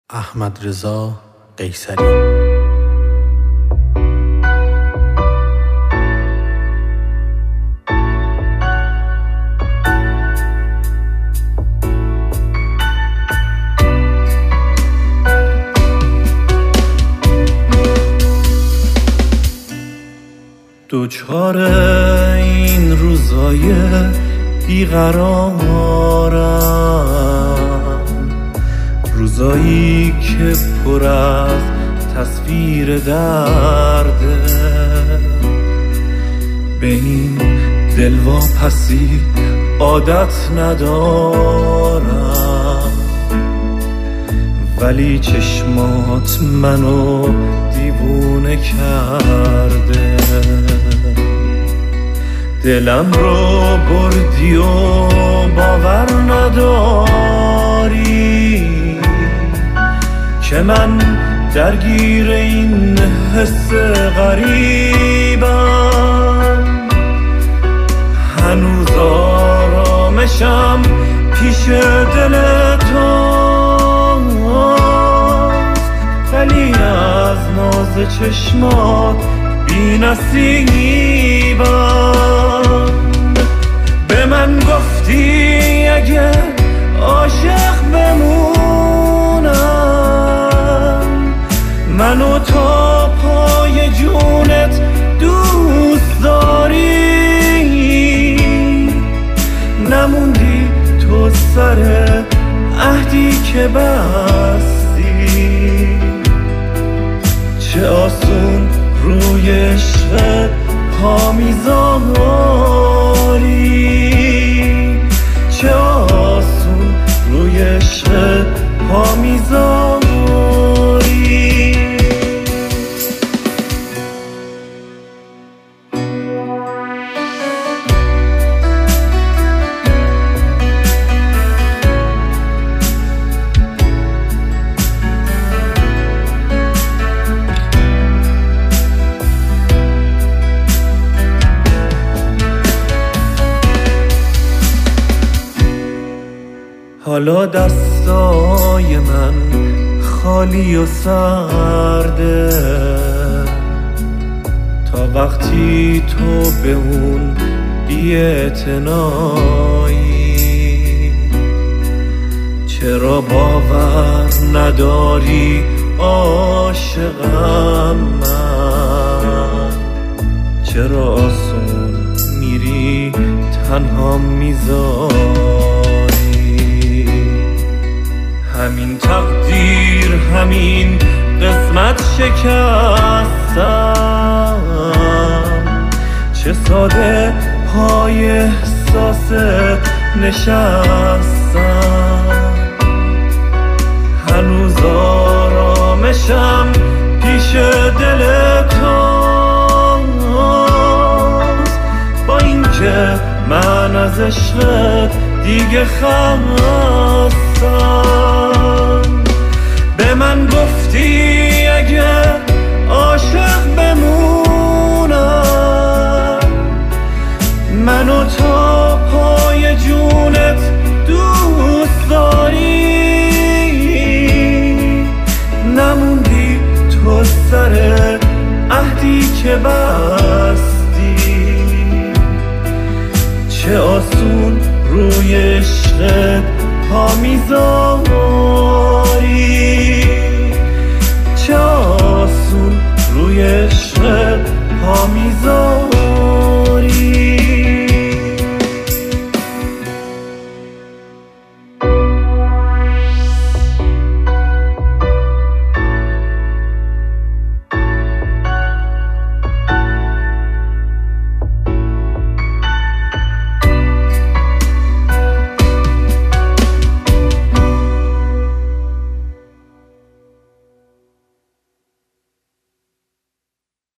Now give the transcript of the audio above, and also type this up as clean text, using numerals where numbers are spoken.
احمدرضا قیصری. دوچار این روزای بیقرارم، روزایی که پر از تصویر درده. به این دلواپسی عادت ندارم، ولی چشمات منو دیوونه کرده. دلم رو بردی و باور نداری که من درگیر این حس غریبم. هنوز آرامشم پیش دل توست، ولی از ناز چشمات بی نصیبم. به من گفتی اگه عاشق بمونم، منو تا پای جونت دوست داری. نموندی تو سر عهدی که بستی، چه آسون روی عشق پا میذاری، چه آسون روی عشق پا میذاری. حالا دستای من خالی و سرده، تا وقتی تو به اون بی‌اعتنایی. چرا باور نداری عاشقم من؟ چرا آسون میری تنها میذاری؟ همین تقدیر، همین قسمت شکستم. چه ساده پای احساست نشستم. هنوز آرامشم پیش دل توست، با این که من از عشقت دیگه خستم. به من گفتی اگه عاشق بمونم، منو تا پای جونت دوست داری. نموندی تو سر عهدی که بستی، چه آسون روی عشقت پا میذاری.